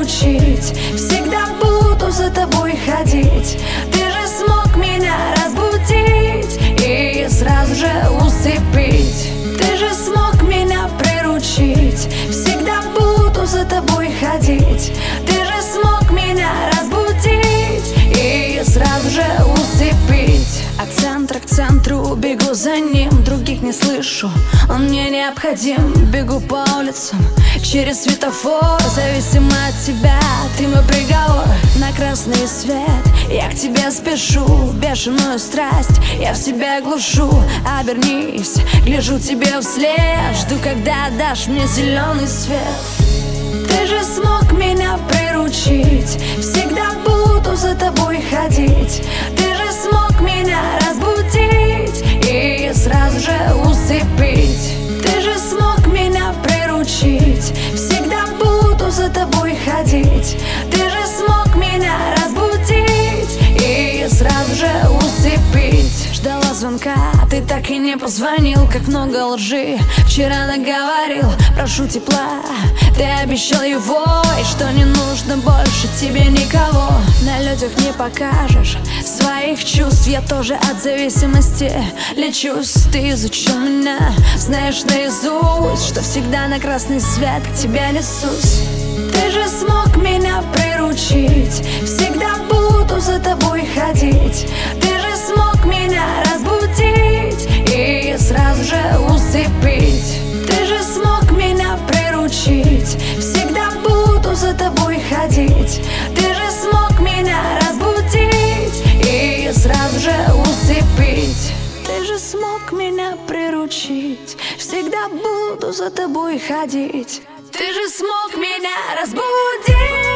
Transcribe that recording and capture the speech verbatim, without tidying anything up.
приручить, всегда буду за тобой ходить. Ты же смог меня разбудить и сразу же усыпить. Ты же смог меня приручить, всегда буду за тобой ходить. Ты же смог меня разбудить и сразу же усыпить. От центра к центру бегу за ним, других не слышу, он мне необходим. Бегу по улицам через светофор, зависимо от тебя, ты мой приговор. На красный свет я к тебе спешу, бешеную страсть я в себя глушу. Обернись, гляжу тебе вслед, жду, когда дашь мне зеленый свет. Ты же смог меня приручить, всегда буду за тобой ходить. Ты же смог меня разбудить и сразу же усыпить. Ты же смог меня приручить, всегда буду за тобой ходить. Ты же смог меня разбудить и сразу же усыпить. Ждала звонка, ты так и не позвонил. Как много лжи вчера наговорил. Прошу тепла, ты обещал его, и что не нужно больше тебе никого. На людях не покажешь своих чувств, я тоже от зависимости лечусь. Ты изучил меня, знаешь наизусть, что всегда на красный свет к тебе несусь. Ты же смог меня приручить, всегда буду за тобой ходить. Ты же смог меня разбудить и сразу же усыпить. Ты же смог меня приручить, всегда буду за тобой ходить. Ты же смог меня разбудить и сразу же усыпить. Ты же смог меня приручить, всегда буду за тобой ходить. Ты же смог меня разбудить.